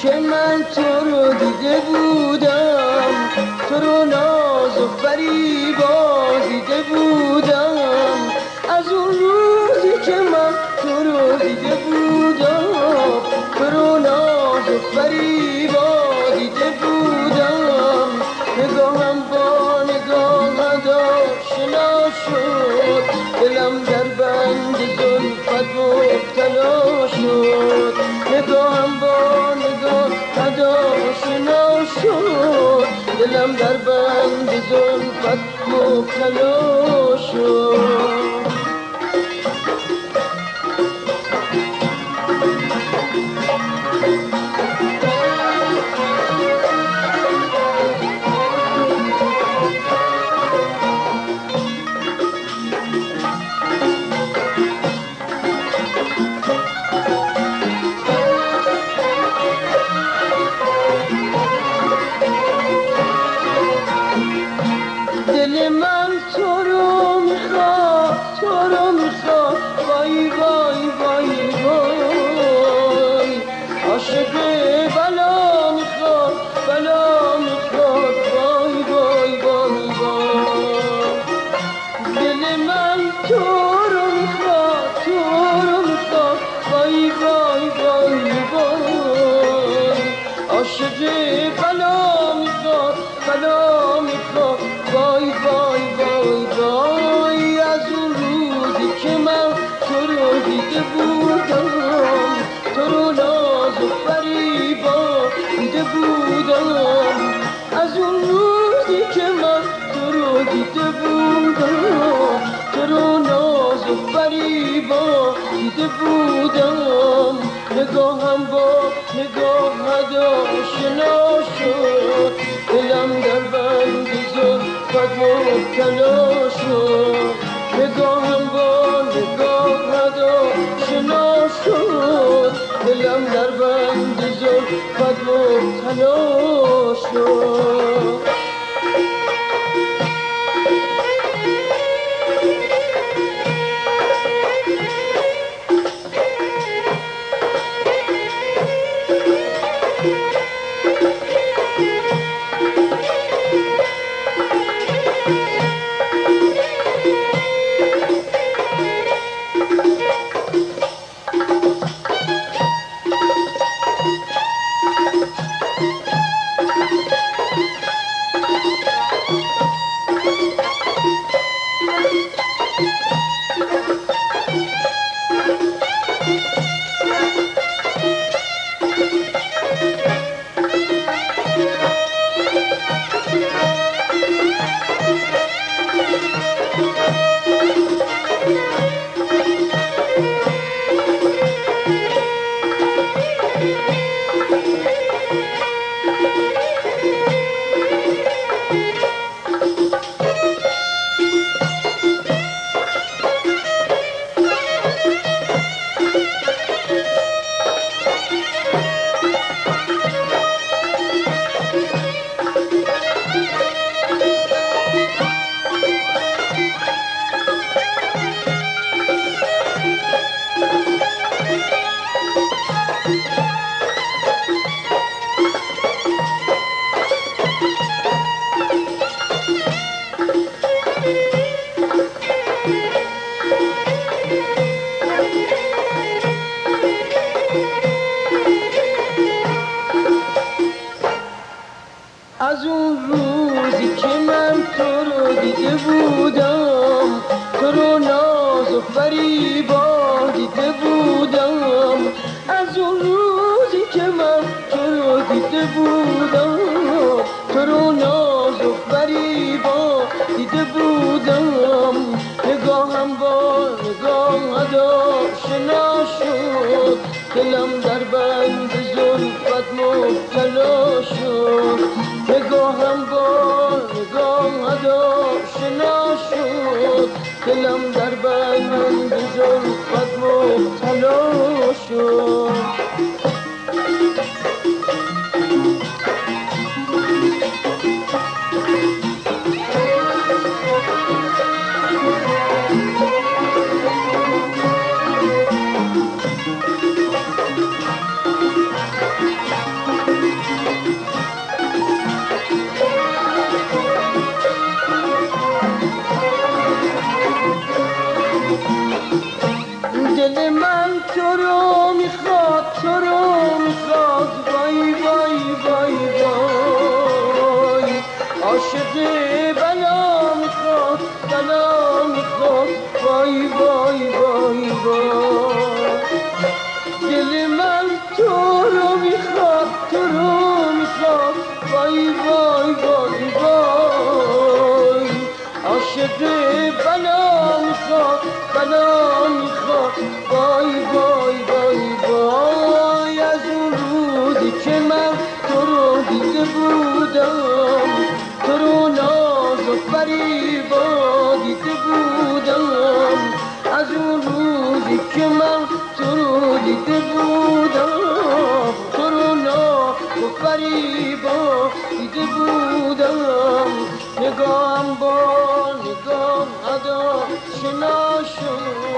که من تو رو دیده بودم، تو رو ناز و فریبا دیده بودم. از اون روزی که من تو رو دیده بودم، تو رو ناز و فریبا دیده بودم. نگاهم با نگاهت آشنا شد، دلم در بند زلفت مبتلا شد. نگاهم با نگاهت آشنا شد، دلم در بند زلفت مبتلا شد. دل من تو رو میخواد، تو رو میخواد، وای وای وای وای. عاشق بلا میخواد، بلا میخواد، وای وای وای وای. دل من تو رو میخواد، تو رو میخواد، وای وای وای وای. عاشق بلا میخواد، بلا میخواد، وای وای وای وای. از اون روزی که من تو رو دیده بودم، تو رو ناز و فریبا دیده بودم. از اون روزی که من تو رو دیده بودم، تو رو ناز و فریبا دیده بودم. نگاهم با نگاهت آشنا شد، دلم در بند زلفت مبتلا شد. نگاهم با نگاهت آشنا شد، دلم در بند زلفت مبتلا شد. از اون روزی که من تو رو دیده بودم، تو رو ناز و فریبا دیده بودم. از اون روزی که من تو رو دیده بودم، تو رو ناز و فریبا دیده بودم. نگاهم با نگاهت آشنا شد، دلم در بند زلفت مبتلا شد. نگاهم با نگاهت آشنا شد، دلم در بند زلفت مبتلا شد. فنا میخواد وای وای وای وای از اون روزی که من تو رو دیده بودم تو رو ناز و فریبا دیده بودم از اون روزی که من تو رو دیده بودم تو رو ناز و فریبا دیده بودم نگاهم با نگاه ادا شنا شد